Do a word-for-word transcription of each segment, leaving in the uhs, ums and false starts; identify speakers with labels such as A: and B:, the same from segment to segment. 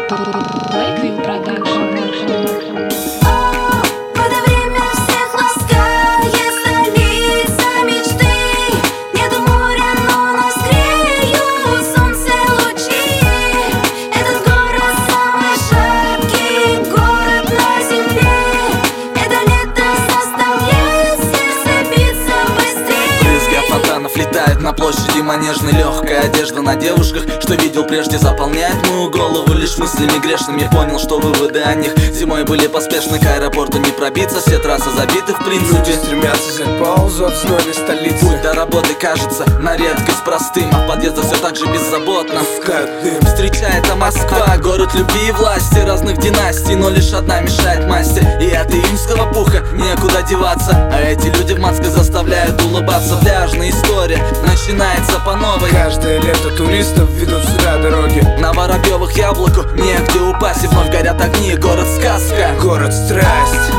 A: Lakeview Production.
B: Летает на площади Манежной легкая одежда на девушках, что видел прежде, заполняет мою голову лишь мыслями грешными. Понял, что выводы о них зимой были поспешны, к аэропорту не пробиться, все трассы забиты в принципе.
C: Люди стремятся взять паузу от знойной столицы.
B: Путь до работы кажется на редкость простым, а в подъездах все так же беззаботно
C: Пускает дым.
B: Встречает а Москва, город любви и власти разных династий, но лишь одна мешает масти. И от июньского пуха некуда деваться, а эти люди в масках заставляют улыбаться. Пляжная история начинается по новой.
C: Каждое лето туристов ведут сюда дороги.
B: На Воробьевых яблоку негде упасть, и вновь горят огни, город сказка,
C: город страсть.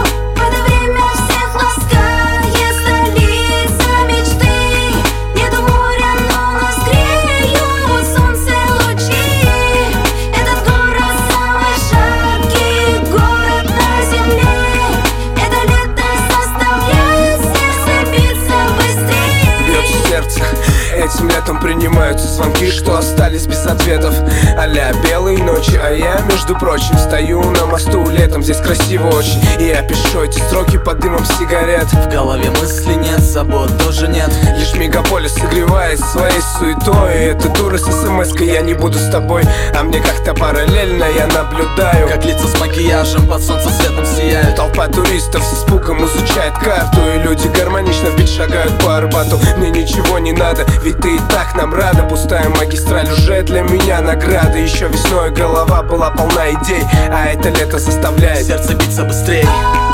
C: Этим летом принимаются звонки, что остались без ответов. А-ля белые ночи, а я, между прочим, стою на мосту летом. Здесь красиво очень, и я пишу эти строки под дымом сигарет.
B: В голове мысли нет, забот тоже нет.
C: Лишь мегаполис согревает своей суетой. И эта дура с смс-кой, я не буду с тобой. А мне как-то параллельно я наблюдаю,
B: как лица с макияжем под солнцем светом сияют.
C: Толпа туристов с испугом изучает карту, и люди гармонично в бит шагают по Арбату. Мне ничего не надо, ведь ты и так нам рада. Пустая магистраль уже для меня награда. Еще весной голова была полна идей, а это лето заставляет
B: сердце биться быстрее.